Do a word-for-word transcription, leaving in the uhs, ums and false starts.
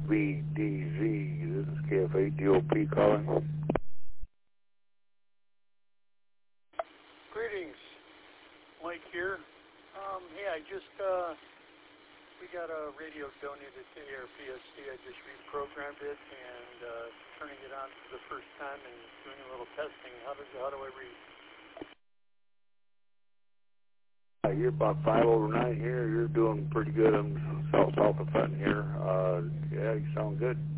V D Z. This is K F eight D O P calling. Greetings, Mike here. Um, hey, I just, uh, we got a radio donated to A R P S C. I just reprogrammed it and uh, turning it on for the first time and doing a little testing. How does how do I read? Uh, you're about five over nine here. You're doing pretty good. I'm south south of Fenton here. Uh, yeah, you sound good.